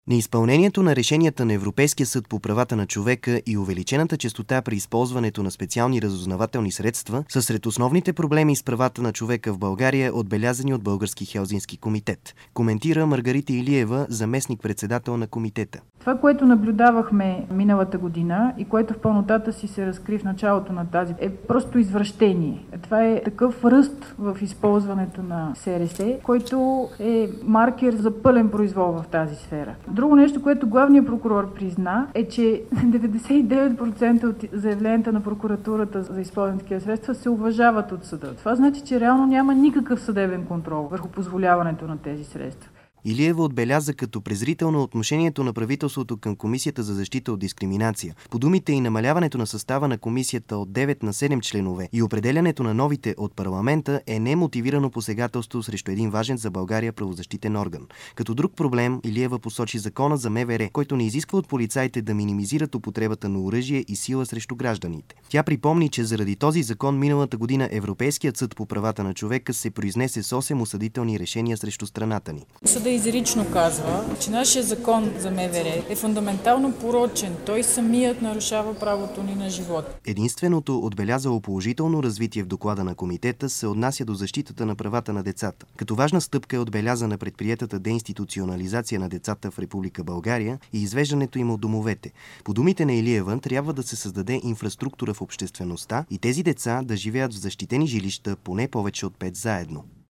Неизпълнението на решенията на Европейския съд по правата на човека и увеличената честота при използването на специални разузнавателни средства са сред основните проблеми с правата на човека в България, отбелязани от Български Хелзинкски комитет. Коментира Маргарита Илиева, заместник-председател на комитета. Това, което наблюдавахме миналата година и което в пълнотата си се разкри в началото на тази, е просто извращение. Това е такъв ръст в използването на СРС, който е маркер за пълен произвол в тази сфера. Друго нещо, което главният прокурор призна, е, че 99% от заявленията на прокуратурата за използване на такива средства се уважават от съда. Това значи, че реално няма никакъв съдебен контрол върху позволяването на тези средства. Илиева отбеляза като презрително отношението на правителството към Комисията за защита от дискриминация. По думите и намаляването на състава на комисията от 9 на 7 членове и определянето на новите от парламента е немотивирано посегателство срещу един важен за България правозащитен орган. Като друг проблем Илиева посочи закона за МВР, който не изисква от полицаите да минимизират употребата на оръжие и сила срещу гражданите. Тя припомни, че заради този закон миналата година Европейският съд по правата на човека се произнесе с 8 осъдителни решения срещу страната ни. Изрично казва, че нашия закон за МВР е фундаментално порочен. Той самият нарушава правото ни на живот. Единственото отбелязало положително развитие в доклада на комитета се отнася до защитата на правата на децата. Като важна стъпка е отбелязана предприетата деинституционализация на децата в Република България и извеждането им от домовете. По думите на Илиева, трябва да се създаде инфраструктура в обществеността и тези деца да живеят в защитени жилища поне повече от 5 заедно.